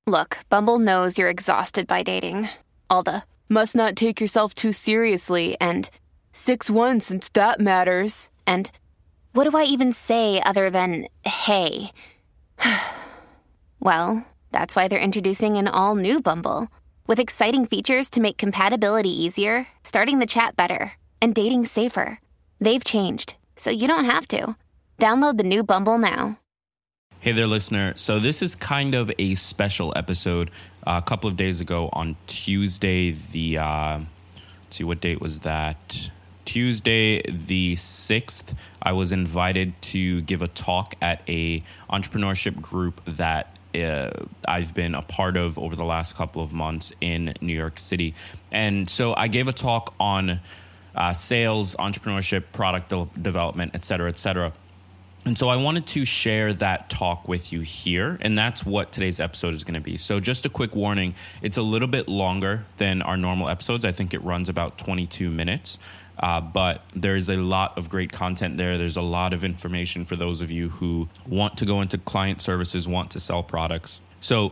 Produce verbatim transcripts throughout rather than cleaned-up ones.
Look, Bumble knows you're exhausted by dating. All the must not take yourself too seriously and six one since that matters. And what do I even say other than hey? Well, that's why they're introducing an all-new Bumble with exciting features to make compatibility easier, starting the chat better, and dating safer. They've changed, so you don't have to. Download the new Bumble now. Hey there, listener. So this is kind of a special episode. Uh, a couple of days ago on Tuesday, the, uh, let's see, what date was that? Tuesday the sixth, I was invited to give a talk at a entrepreneurship group that uh, I've been a part of over the last couple of months in New York City. And so I gave a talk on uh, sales, entrepreneurship, product de- development, et cetera, et cetera. And so I wanted to share that talk with you here, and that's what today's episode is going to be. So just a quick warning, it's a little bit longer than our normal episodes. I think it runs about twenty-two minutes, uh, but there's a lot of great content there. There's a lot of information for those of you who want to go into client services, want to sell products. So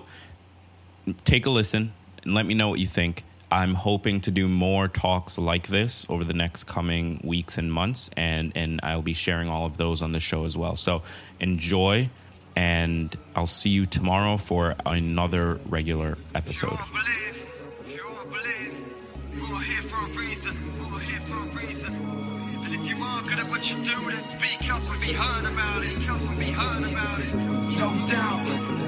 take a listen and let me know what you think. I'm hoping to do more talks like this over the next coming weeks and months, and, and I'll be sharing all of those on the show as well. So enjoy, and I'll see you tomorrow for another regular episode. If you all believe, if you all believe, we're all here for a reason, we're all here for a reason. And if you are good at what you do, then speak up and be heard about it, speak up and be heard about it. No doubt,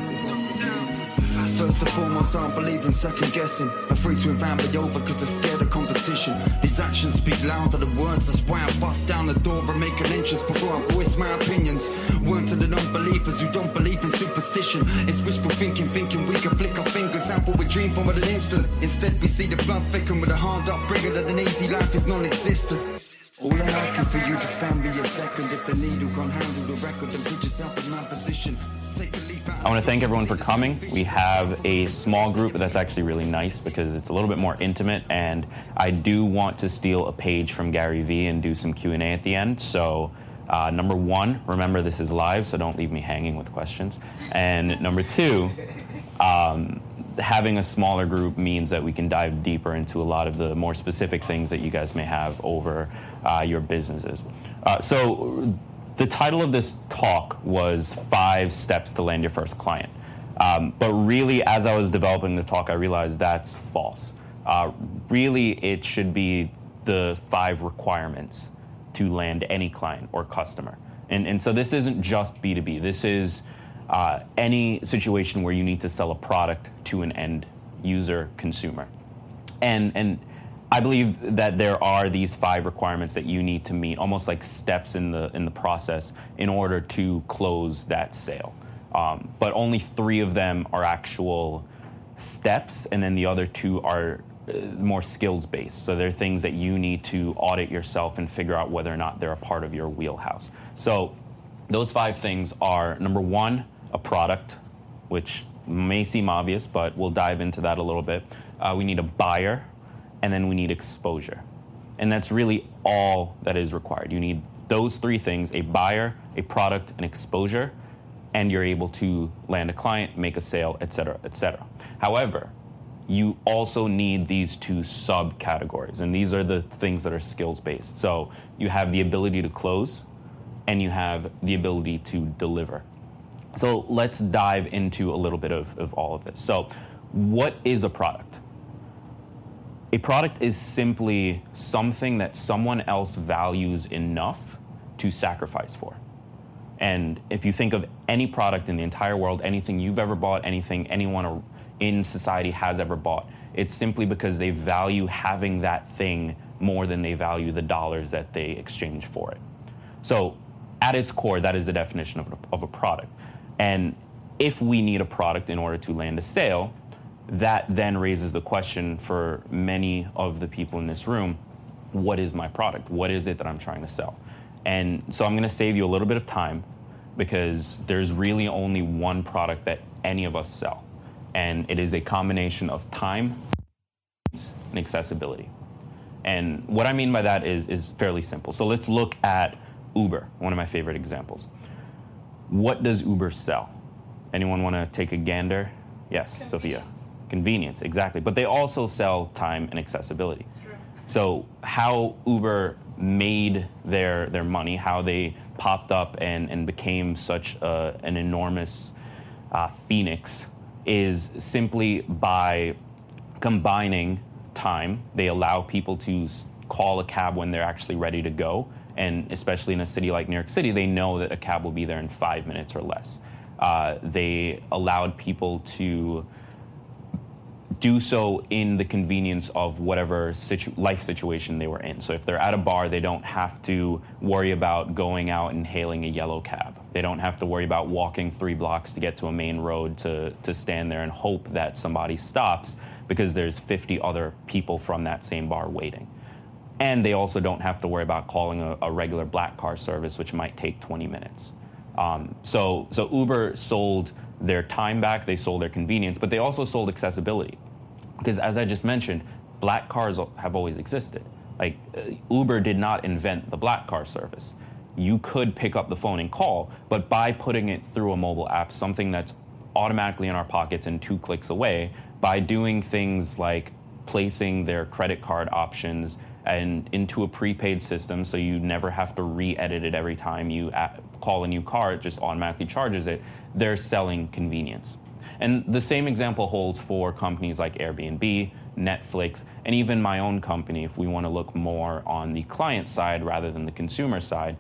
no doubt. First and foremost, I don't believe in second guessing. I'm free to invite me over cause I'm scared of competition. These actions speak louder than words, that's why I bust down the door and make an entrance before I voice my opinions. Word to the non-believers who don't believe in superstition. It's wishful thinking, thinking we can flick our fingers out what we dream from at an instant. Instead we see the blood thicken with a hard upbringing that an easy life is non-existent. All I ask is for you to spare me a second. If the needle can't handle the record, then put yourself in my position. Take a leap out. I want to thank everyone for coming. We have a small group that's actually really nice because it's a little bit more intimate, and I do want to steal a page from Gary Vee and do some Q and A at the end. So uh, number one, remember this is live, so don't leave me hanging with questions. And number two, um, having a smaller group means that we can dive deeper into a lot of the more specific things that you guys may have over uh, your businesses. Uh, so the title of this talk was Five Steps to Land Your First Client. Um, but really, as I was developing the talk, I realized that's false. Uh, really, it should be the five requirements to land any client or customer. And, and so this isn't just B two B. This is uh, any situation where you need to sell a product to an end user consumer. And, and I believe that there are these five requirements that you need to meet, almost like steps in the in the process, in order to close that sale. Um, but only three of them are actual steps, and then the other two are uh, more skills-based. So they're things that you need to audit yourself and figure out whether or not they're a part of your wheelhouse. So those five things are, number one, a product, which may seem obvious, but we'll dive into that a little bit. Uh, we need a buyer, and then we need exposure. And that's really all that is required. You need those three things: a buyer, a product, and exposure, and you're able to land a client, make a sale, et cetera, et cetera. However, you also need these two subcategories, and these are the things that are skills-based. So you have the ability to close, and you have the ability to deliver. So let's dive into a little bit of, of all of this. So what is a product? A product is simply something that someone else values enough to sacrifice for. And if you think of any product in the entire world, anything you've ever bought, anything anyone in society has ever bought, it's simply because they value having that thing more than they value the dollars that they exchange for it. So at its core, that is the definition of a, of a product. And if we need a product in order to land a sale, that then raises the question for many of the people in this room: what is my product? What is it that I'm trying to sell? And so I'm going to save you a little bit of time, because there's really only one product that any of us sell. And it is a combination of time and accessibility. And what I mean by that is, is fairly simple. So let's look at Uber, one of my favorite examples. What does Uber sell? Anyone want to take a gander? Yes, Convenience. Sophia. Convenience, exactly. But they also sell time and accessibility. So how Uber made their their money, how they popped up and, and became such a, an enormous uh, phoenix is simply by combining time. They allow people to call a cab when they're actually ready to go. And especially in a city like New York City, they know that a cab will be there in five minutes or less. Uh, they allowed people to do so in the convenience of whatever situ- life situation they were in. So if they're at a bar, they don't have to worry about going out and hailing a yellow cab. They don't have to worry about walking three blocks to get to a main road to, to stand there and hope that somebody stops because there's fifty other people from that same bar waiting. And they also don't have to worry about calling a, a regular black car service, which might take twenty minutes. Um, so, so Uber sold their time back, they sold their convenience, but they also sold accessibility. Because as I just mentioned, black cars have always existed. Like uh, Uber did not invent the black car service. You could pick up the phone and call, but by putting it through a mobile app, something that's automatically in our pockets and two clicks away, by doing things like placing their credit card options and into a prepaid system so you never have to re-edit it every time you call a new car, it just automatically charges it, they're selling convenience. And the same example holds for companies like Airbnb, Netflix, and even my own company, if we want to look more on the client side rather than the consumer side.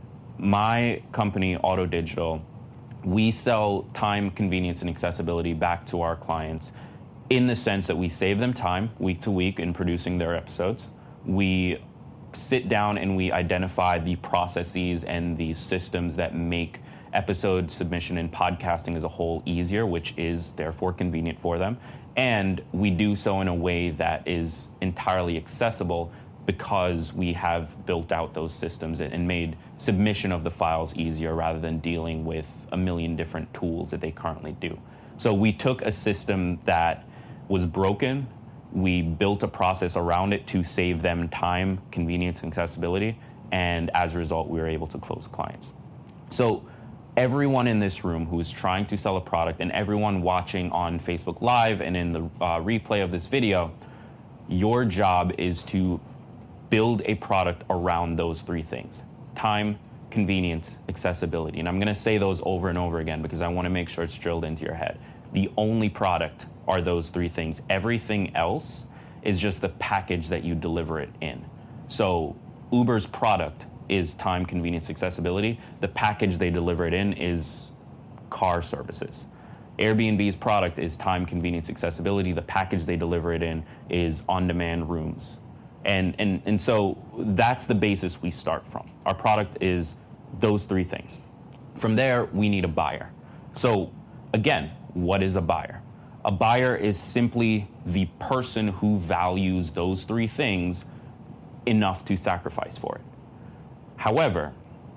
My company, Auto Digital, we sell time, convenience, and accessibility back to our clients in the sense that we save them time week to week in producing their episodes. We sit down and we identify the processes and the systems that make episode submission and podcasting as a whole easier, which is therefore convenient for them. And we do so in a way that is entirely accessible because we have built out those systems and made submission of the files easier rather than dealing with a million different tools that they currently do. So we took a system that was broken, we built a process around it to save them time, convenience, and accessibility, and as a result, we were able to close clients. So everyone in this room who is trying to sell a product and everyone watching on Facebook Live and in the uh, replay of this video, your job is to build a product around those three things: time, convenience, accessibility. And I'm going to say those over and over again because I want to make sure it's drilled into your head. The only product are those three things. Everything else is just the package that you deliver it in. So Uber's product is time, convenience, accessibility. The package they deliver it in is car services. Airbnb's product is time, convenience, accessibility. The package they deliver it in is on-demand rooms. And, and, and so that's the basis we start from. Our product is those three things. From there, we need a buyer. So again, what is a buyer? A buyer is simply the person who values those three things enough to sacrifice for it. However,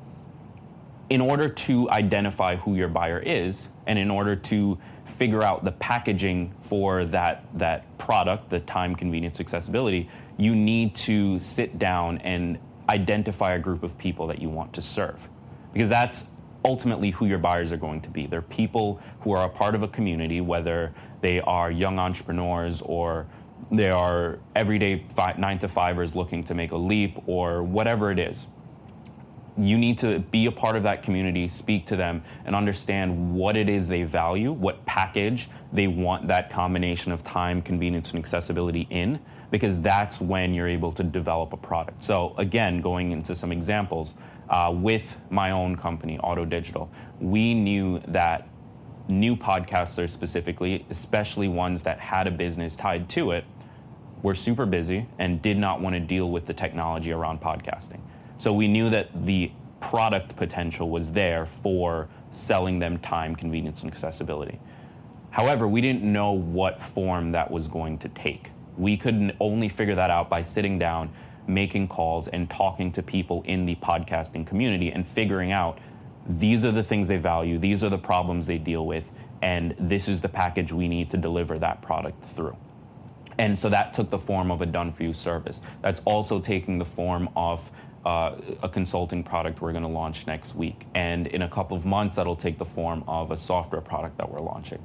in order to identify who your buyer is, and in order to figure out the packaging for that, that product, the time, convenience, accessibility, you need to sit down and identify a group of people that you want to serve. Because that's ultimately who your buyers are going to be. They're people who are a part of a community, whether they are young entrepreneurs or they are everyday five, nine to fivers looking to make a leap or whatever it is. You need to be a part of that community, speak to them, and understand what it is they value, what package they want that combination of time, convenience, and accessibility in, because that's when you're able to develop a product. So again, going into some examples, uh, with my own company, Auto Digital, we knew that new podcasters specifically, especially ones that had a business tied to it, were super busy and did not want to deal with the technology around podcasting. So we knew that the product potential was there for selling them time, convenience, and accessibility. However, we didn't know what form that was going to take. We could only figure that out by sitting down, making calls, and talking to people in the podcasting community and figuring out these are the things they value, these are the problems they deal with, and this is the package we need to deliver that product through. And so that took the form of a done-for-you service. That's also taking the form of uh, a consulting product we're going to launch next week. And in a couple of months, that'll take the form of a software product that we're launching.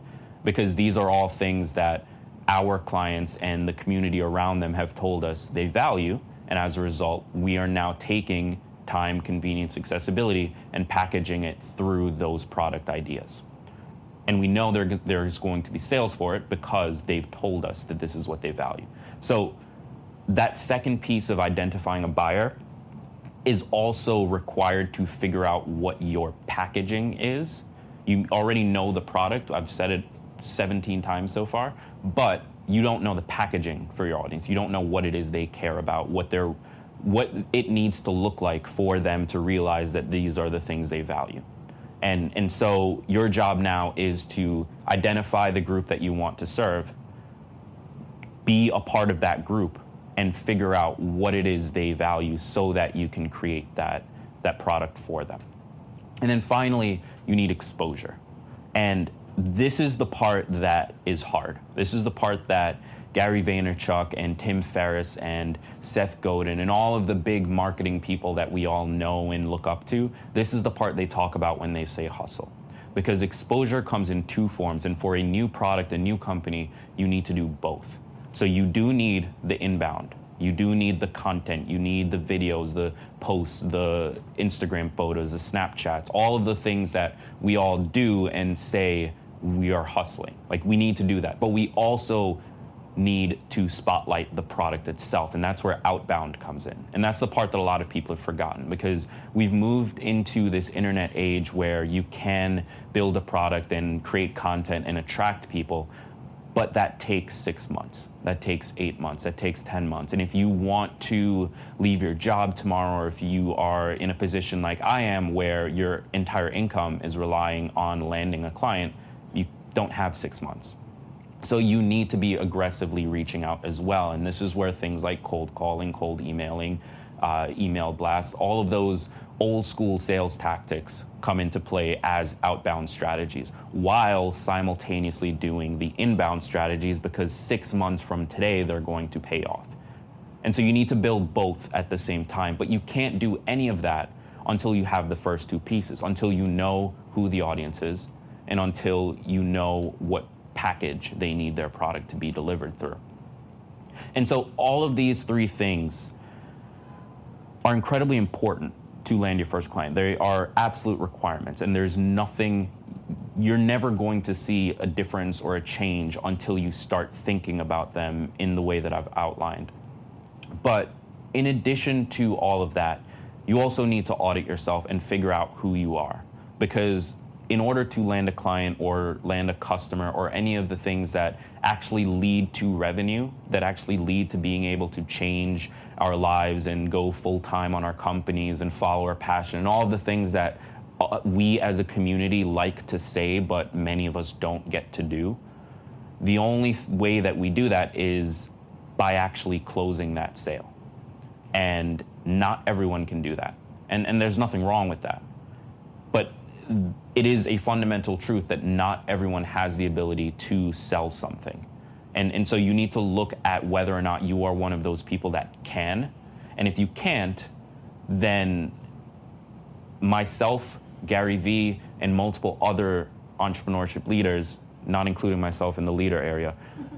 because these are all things that our clients and the community around them have told us they value. And as a result, we are now taking time, convenience, accessibility, and packaging it through those product ideas. And we know there, there's going to be sales for it because they've told us that this is what they value. So that second piece of identifying a buyer is also required to figure out what your packaging is. You already know the product. I've said it seventeen times so far, but you don't know the packaging for your audience. You don't know what it is they care about, what they're, what it needs to look like for them to realize that these are the things they value. And, and so your job now is to identify the group that you want to serve, be a part of that group, and figure out what it is they value so that you can create that, that product for them. And then finally, you need exposure. And this is the part that is hard. This is the part that Gary Vaynerchuk and Tim Ferriss and Seth Godin and all of the big marketing people that we all know and look up to, this is the part they talk about when they say hustle. Because exposure comes in two forms, and for a new product, a new company, you need to do both. So you do need the inbound. You do need the content. You need the videos, the posts, the Instagram photos, the Snapchats, all of the things that we all do and say we are hustling. Like, we need to do that. But we also need to spotlight the product itself, and that's where outbound comes in. And that's the part that a lot of people have forgotten, because we've moved into this internet age where you can build a product and create content and attract people, but that takes six months. That takes eight months, that takes ten months. And if you want to leave your job tomorrow, or if you are in a position like I am where your entire income is relying on landing a client, you don't have six months. So you need to be aggressively reaching out as well. And this is where things like cold calling, cold emailing, uh, email blasts, all of those old school sales tactics come into play as outbound strategies, while simultaneously doing the inbound strategies, because six months from today, they're going to pay off. And so you need to build both at the same time, but you can't do any of that until you have the first two pieces, until you know who the audience is, and until you know what package they need their product to be delivered through. And so all of these three things are incredibly important to land your first client. They are absolute requirements, and there's nothing, you're never going to see a difference or a change until you start thinking about them in the way that I've outlined. But in addition to all of that, you also need to audit yourself and figure out who you are. Because in order to land a client or land a customer or any of the things that actually lead to revenue, that actually lead to being able to change our lives and go full-time on our companies and follow our passion and all of the things that we as a community like to say, but many of us don't get to do. The only way that we do that is by actually closing that sale. And not everyone can do that. And, and there's nothing wrong with that. But it is a fundamental truth that not everyone has the ability to sell something. And, and so you need to look at whether or not you are one of those people that can. And if you can't, then myself, Gary Vee, and multiple other entrepreneurship leaders, not including myself in the leader area,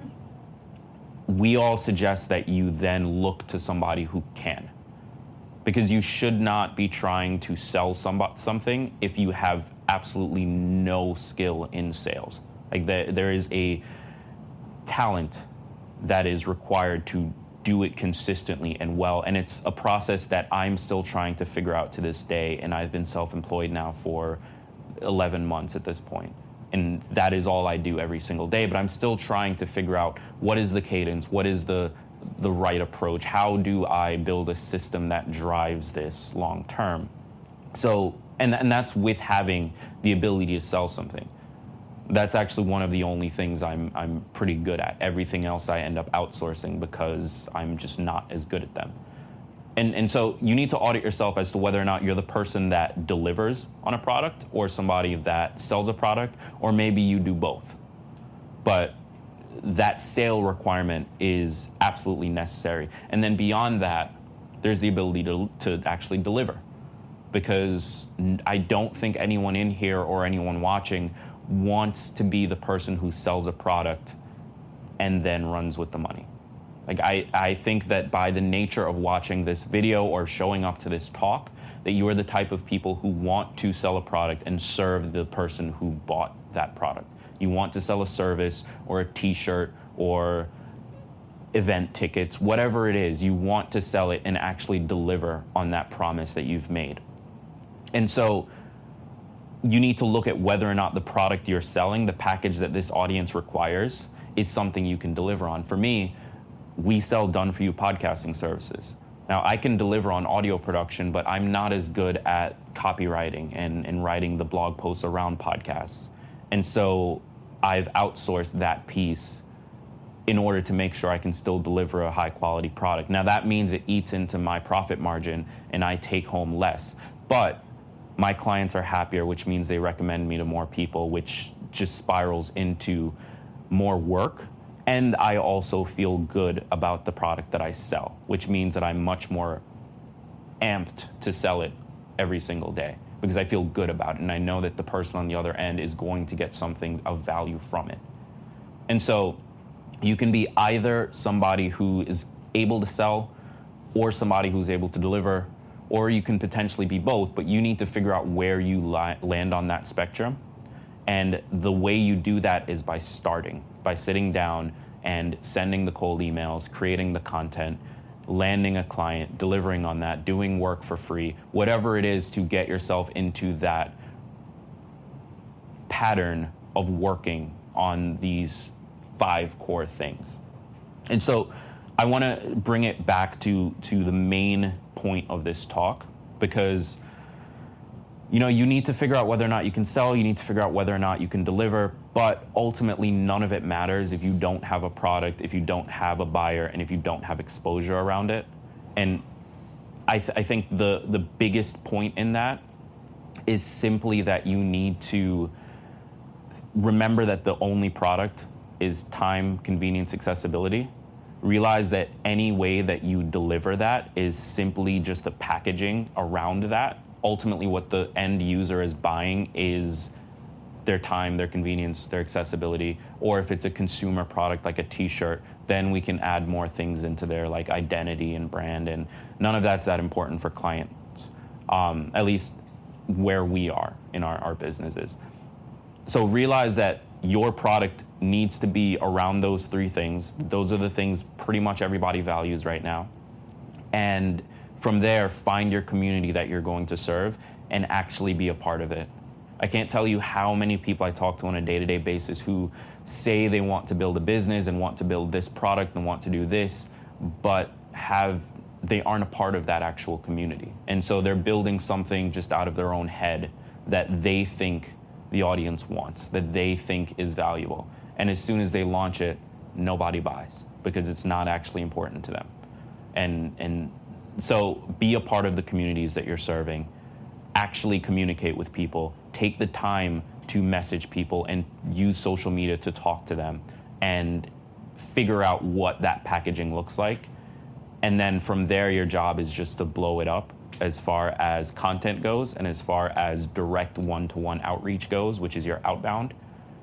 we all suggest that you then look to somebody who can. Because you should not be trying to sell somebody, something if you have absolutely no skill in sales. Like the, there is a talent that is required to do it consistently and well. And it's a process that I'm still trying to figure out to this day. And I've been self-employed now for eleven months at this point. And that is all I do every single day. But I'm still trying to figure out what is the cadence, what is the the right approach, how do I build a system that drives this long term. So, and, and that's with having the ability to sell something. That's actually one of the only things I'm I'm pretty good at. Everything else I end up outsourcing because I'm just not as good at them. And and so you need to audit yourself as to whether or not you're the person that delivers on a product or somebody that sells a product, or maybe you do both. But that sale requirement is absolutely necessary. And then beyond that, there's the ability to to actually deliver. Because I don't think anyone in here or anyone watching wants to be the person who sells a product and then runs with the money. Like I, I think that by the nature of watching this video or showing up to this talk, that you are the type of people who want to sell a product and serve the person who bought that product. You want to sell a service or a t-shirt or event tickets, whatever it is, you want to sell it and actually deliver on that promise that you've made. And so you need to look at whether or not the product you're selling, the package that this audience requires, is something you can deliver on. For me, we sell done-for-you podcasting services. Now, I can deliver on audio production, but I'm not as good at copywriting and, and writing the blog posts around podcasts. And so I've outsourced that piece in order to make sure I can still deliver a high-quality product. Now, that means it eats into my profit margin and I take home less. But my clients are happier, which means they recommend me to more people, which just spirals into more work. And I also feel good about the product that I sell, which means that I'm much more amped to sell it every single day because I feel good about it. And I know that the person on the other end is going to get something of value from it. And so you can be either somebody who is able to sell or somebody who's able to deliver, or you can potentially be both, but you need to figure out where you li- land on that spectrum. And the way you do that is by starting, by sitting down and sending the cold emails, creating the content, landing a client, delivering on that, doing work for free, whatever it is to get yourself into that pattern of working on these five core things. And so I want to bring it back to, to the main point of this talk, because you know, you need to figure out whether or not you can sell, you need to figure out whether or not you can deliver, but ultimately none of it matters if you don't have a product, if you don't have a buyer, and if you don't have exposure around it. And I, th- I think the, the biggest point in that is simply that you need to remember that the only product is time, convenience, accessibility. Realize that any way that you deliver that is simply just the packaging around that. Ultimately, what the end user is buying is their time, their convenience, their accessibility. Or if it's a consumer product like a t-shirt, then we can add more things into there like identity and brand. And none of that's that important for clients, um, at least where we are in our, our businesses. So realize that your product needs to be around those three things. Those are the things pretty much everybody values right now. And from there, find your community that you're going to serve and actually be a part of it. I can't tell you how many people I talk to on a day-to-day basis who say they want to build a business and want to build this product and want to do this, but have they aren't a part of that actual community. And so they're building something just out of their own head that they think the audience wants, that they think is valuable. And as soon as they launch it, nobody buys because it's not actually important to them. And and so be a part of the communities that you're serving. Actually communicate with people. Take the time to message people and use social media to talk to them and figure out what that packaging looks like. And then from there, your job is just to blow it up as far as content goes and as far as direct one-to-one outreach goes, which is your outbound.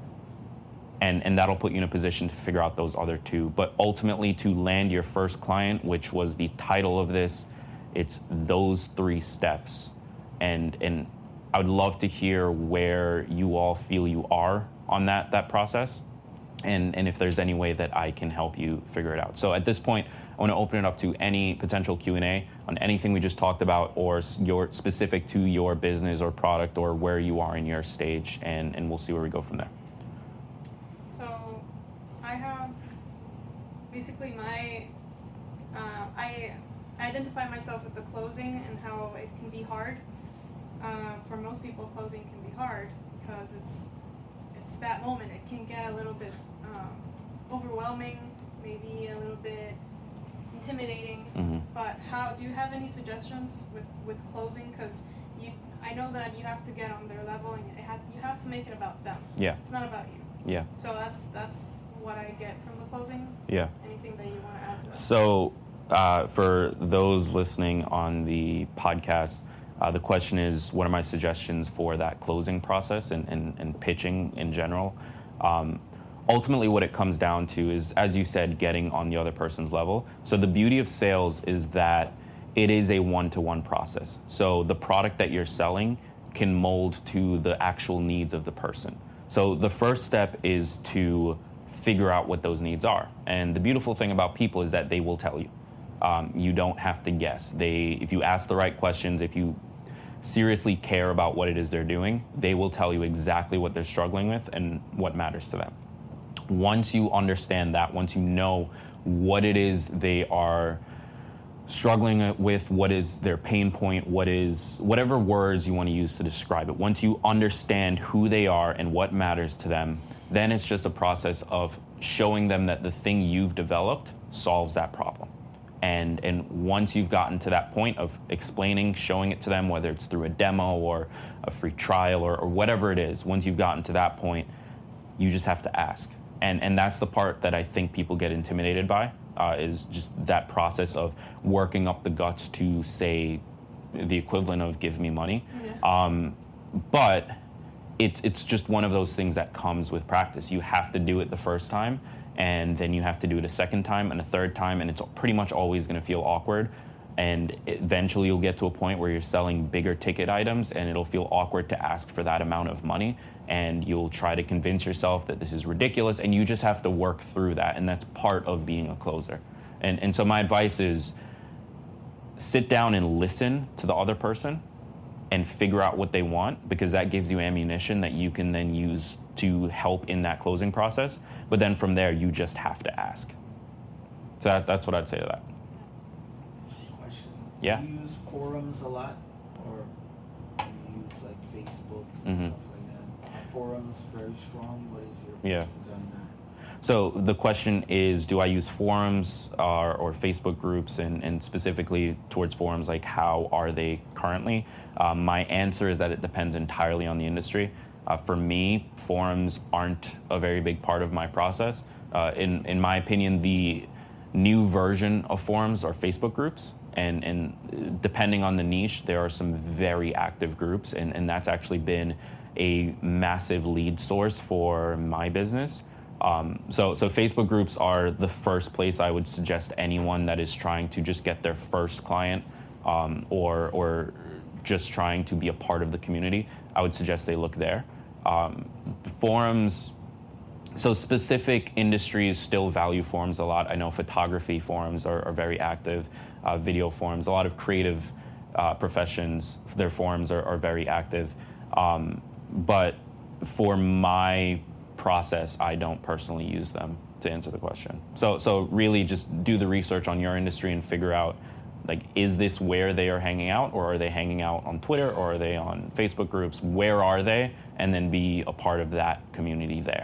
And, and that'll put you in a position to figure out those other two. But ultimately, to land your first client, which was the title of this, it's those three steps. And and I would love to hear where you all feel you are on that that process, and, and if there's any way that I can help you figure it out. So at this point, I want to open it up to any potential Q and A on anything we just talked about or your specific to your business or product or where you are in your stage, and, and we'll see where we go from there. So I have basically my, uh, I identify myself with the closing and how it can be hard. Uh, for most people, closing can be hard because it's it's that moment. It can get a little bit um, overwhelming, maybe a little bit intimidating. Mm-hmm. But how do you have any suggestions with, with closing? Because you, I know that you have to get on their level, and it have, you have to make it about them. Yeah. It's not about you. Yeah. So that's that's what I get from the closing. Yeah. Anything that you want to add to that? So uh, for those listening on the podcast, Uh, the question is, what are my suggestions for that closing process and, and, and pitching in general? Um, ultimately, what it comes down to is, as you said, getting on the other person's level. So the beauty of sales is that it is a one-to-one process. So the product that you're selling can mold to the actual needs of the person. So the first step is to figure out what those needs are. And the beautiful thing about people is that they will tell you. Um, you don't have to guess. They, if you ask the right questions, if you seriously care about what it is they're doing, they will tell you exactly what they're struggling with and what matters to them. Once you understand that, once you know what it is they are struggling with, what is their pain point, what is, whatever words you want to use to describe it, once you understand who they are and what matters to them, then it's just a process of showing them that the thing you've developed solves that problem. And and once you've gotten to that point of explaining, showing it to them, whether it's through a demo or a free trial or, or whatever it is, once you've gotten to that point, you just have to ask. And and that's the part that I think people get intimidated by, uh, is just that process of working up the guts to say the equivalent of give me money. Yeah. Um, but it's it's just one of those things that comes with practice. You have to do it the first time, and then you have to do it a second time and a third time, and it's pretty much always going to feel awkward. And eventually you'll get to a point where you're selling bigger ticket items and it'll feel awkward to ask for that amount of money, and you'll try to convince yourself that this is ridiculous, and you just have to work through that, and that's part of being a closer. And and so my advice is sit down and listen to the other person and figure out what they want, because that gives you ammunition that you can then use to help in that closing process. But then from there, you just have to ask. So that, that's what I'd say to that. Question. Yeah. Do you use forums a lot, or do you use like Facebook and Mm-hmm. stuff like that? Are forums very strong? What is your Yeah. opinions on that? So the question is, do I use forums or, or Facebook groups, and, and specifically towards forums, like how are they currently? Um, my answer is that it depends entirely on the industry. Uh, for me, forums aren't a very big part of my process. Uh, in, in my opinion, the new version of forums are Facebook groups. And, and depending on the niche, there are some very active groups. And, and that's actually been a massive lead source for my business. Um, so, so Facebook groups are the first place I would suggest anyone that is trying to just get their first client, um, or, or just trying to be a part of the community. I would suggest they look there. Um, forums, so specific industries still value forums a lot. I know photography forums are, are very active, uh, video forums, a lot of creative uh, professions, their forums are, are very active. Um, but for my process, I don't personally use them, to answer the question. So, so really just do the research on your industry and figure out, like, is this where they are hanging out, or are they hanging out on Twitter, or are they on Facebook groups? Where are they? And then be a part of that community there.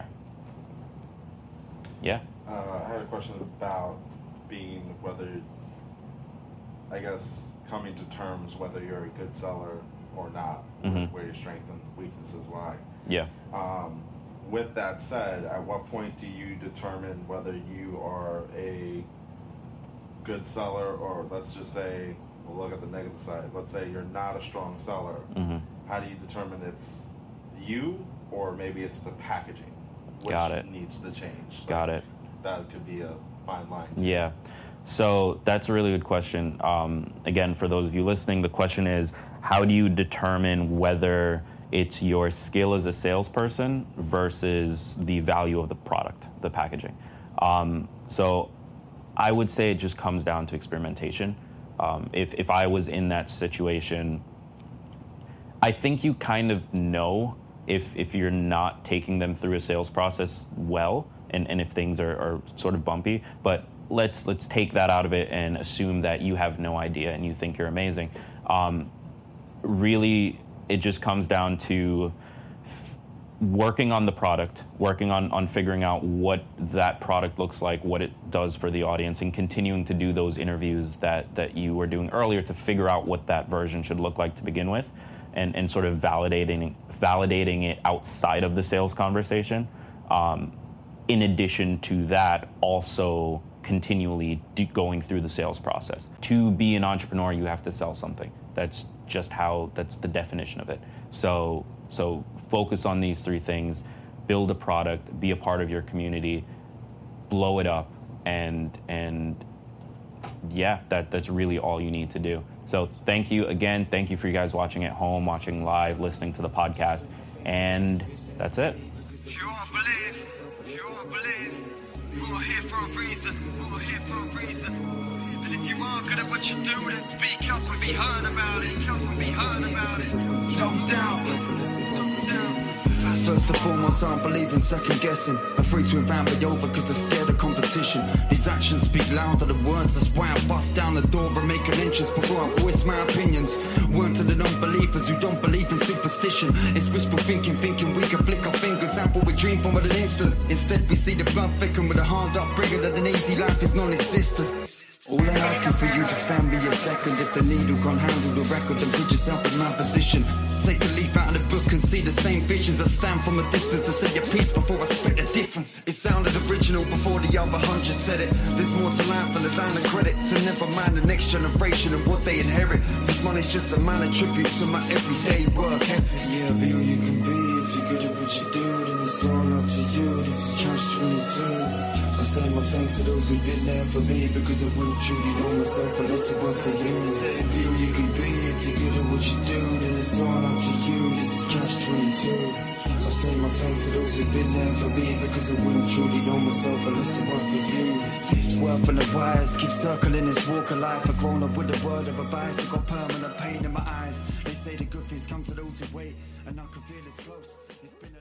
Yeah? Uh, I had a question about being whether, I guess, coming to terms whether you're a good seller or not, Mm-hmm. where your strengths and weaknesses lie. Yeah. Um, with that said, at what point do you determine whether you are a good seller, or let's just say, we'll look at the negative side. Let's say you're not a strong seller. Mm-hmm. How do you determine it's you, or maybe it's the packaging, which Got it. needs to change? Got it. That could be a fine line. too. Yeah. So that's a really good question. Um, again, for those of you listening, the question is, how do you determine whether it's your skill as a salesperson versus the value of the product, the packaging? Um, so I would say it just comes down to experimentation. Um, if, if I was in that situation, I think you kind of know if, if you're not taking them through a sales process well, and, and if things are, are sort of bumpy. But let's let's take that out of it and assume that you have no idea and you think you're amazing. Um, really, it just comes down to f- working on the product, working on, on figuring out what that product looks like, what it does for the audience, and continuing to do those interviews that, that you were doing earlier to figure out what that version should look like to begin with, and, and sort of validating validating it outside of the sales conversation. Um, in addition to that, also continually do going through the sales process. To be an entrepreneur, you have to sell something. That's just how that's the definition of it. So so focus on these three things, build a product, be a part of your community, blow it up, and and yeah, that that's really all you need to do. So thank you again. Thank you for you guys watching at home, watching live, listening to the podcast, and that's it. If you all believe, if you all believe, we're all here for a reason, we're all here for a reason. And if you are good at what you do, then speak up and be heard about it, speak up and be heard about it. No doubt, no doubt. First and foremost, I don't believe in second guessing. I'm free to invent me over cause I'm scared of competition. These actions speak louder than words, that's why I bust down the door and make an entrance before I voice my opinions. Word to the non-believers who don't believe in superstition. It's wishful thinking, thinking we can flick our fingers out for we dream from an instant. Instead we see the blood thicken with a hard upbringing that an easy life is non-existent. All I ask is for you to spare me a second. If the needle can't handle the record, then put yourself in my position. Take a leaf out of the book and see the same visions. I stand from a distance and say your piece before I spit the difference. It sounded original before the other hundred said it. There's more to life than a line of credits. And never mind the next generation and what they inherit. This money's just a minor tribute to my everyday work ethic. Yeah, be all you can be. If you're good at what you do, then it's all up to you. This is catch twenty-two. I say my thanks to those who've been there for me, because I wouldn't truly know myself unless it was for you. Say be all you can be. If you're good at what you do, then it's all up to you. This is catch twenty-two. I say my thanks to those who've been there for me, because I wouldn't truly know myself unless it was for you. This world full of wires, keep circling this walk of life. I've grown up with the word of advice, I've got permanent pain in my eyes. They say the good things come to those who wait, and I can feel it's close. It's been